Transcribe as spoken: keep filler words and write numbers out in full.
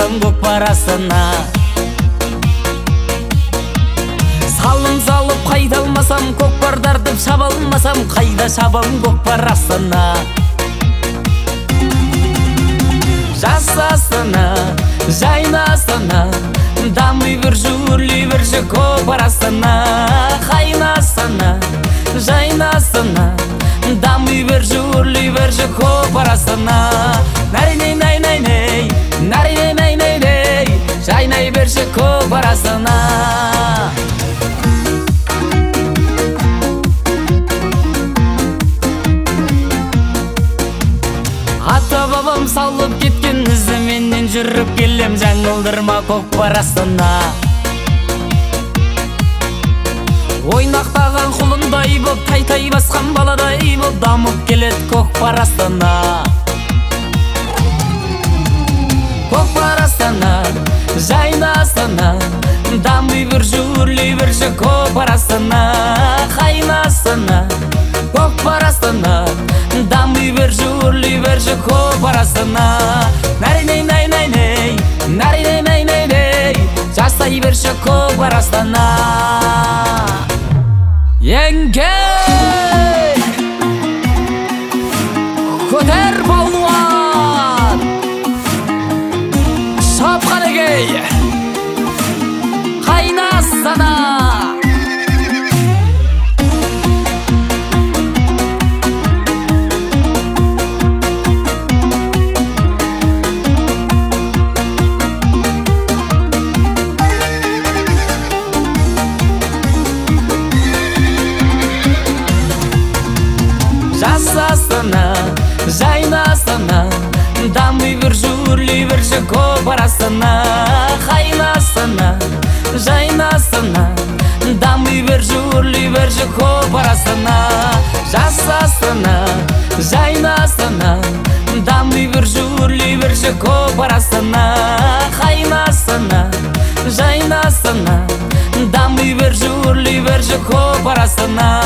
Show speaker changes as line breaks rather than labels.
барам көкпар астана. Салым салып қайда алмасам, көкпар тартып шаба алмасам, қайда шабам көкпар астана. Жаса астана, жайна астана, дамый бірші, үрлей бірші көкпар астана. Қайна астана, жайна астана, дамый бірші, үрлей бірші көкпар астана. Нәріней, най, най, ней, нәріней, най, най, ней, жайнай бірші көкпар астана. Ата бабам салып кеткен ізіменен жүріп келем, жаңылдырма көкпар астана. Ойнақтаған құлындай боп, тай-тай басқан баладай боп, дамып келет көкпар астана. Көкпар астана, жайна астана, дамый бірші, үрлей бірші көкпар астана. Қайна астана, көкпар астана, дамый бірші, үрлей бірші көкпар астана. Нәріней, най, най, ней, нәріней, най, най, ней, жасай бірші көкпар астана. Еңгей! Көтер балуан! Шапқан егей! Қайна астана! Жаса астана, жайна астана, дамый бірші, үрлей бірші көкпар астана. Қайна астана, жайна астана, дамый бірші, үрлей бірші көкпар астана. Жаса астана, жайна астана, дамый бірші, үрлей бірші көкпар астана. Қайна астана, жайна астана, дамый бірші, үрлей бірші көкпар астана.